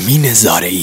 امین زارعی.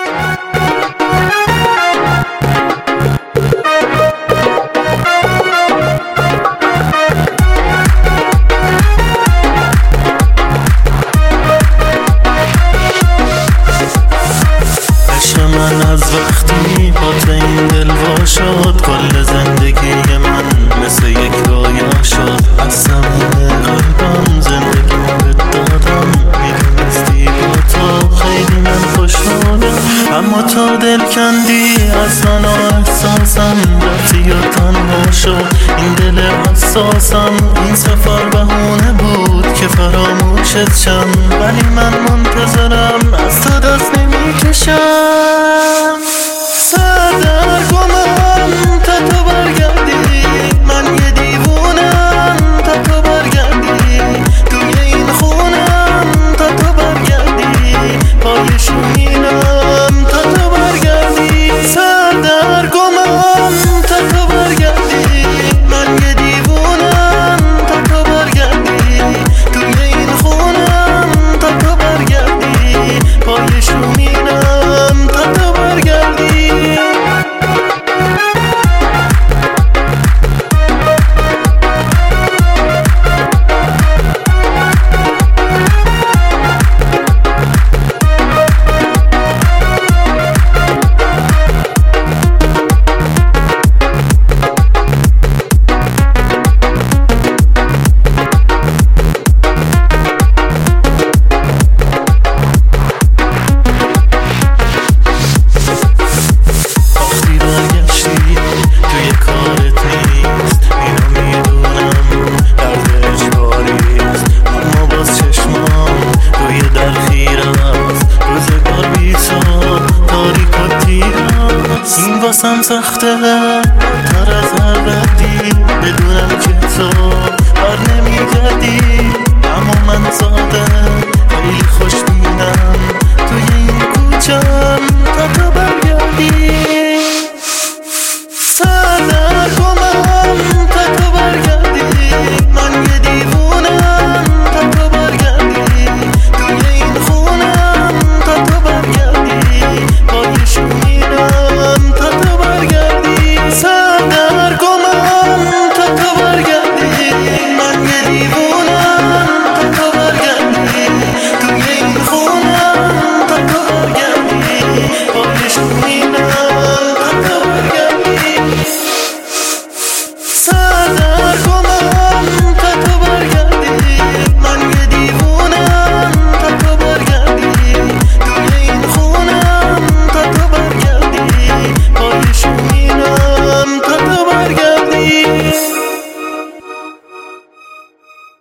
من از وقتی با این دل وا شد، کل زندگی من مثل یک رویا شد. از زمان قلبم زندگی رو دادم، میدونستی با تو خیلی من خوشحالم، اما تا دل کندی اصلا احساسم رفتی و تنها شد این دل حساسم. این سفر بهونه بود که فراموشت شم، ولی من منتظرم از تو دست نمیکشم. سردرگمم تا تو برگردی، من یه دیوونم تا تو برگردی، توی این خونم تا تو برگردی، پای شومینم تا تو برگردی. سردرگمم تا تو برگردی، من یه دیوونم تا تو برگردی، توی این خونم تا تو برگردی، پای شومینم تا تو برگردی. این واسم سخته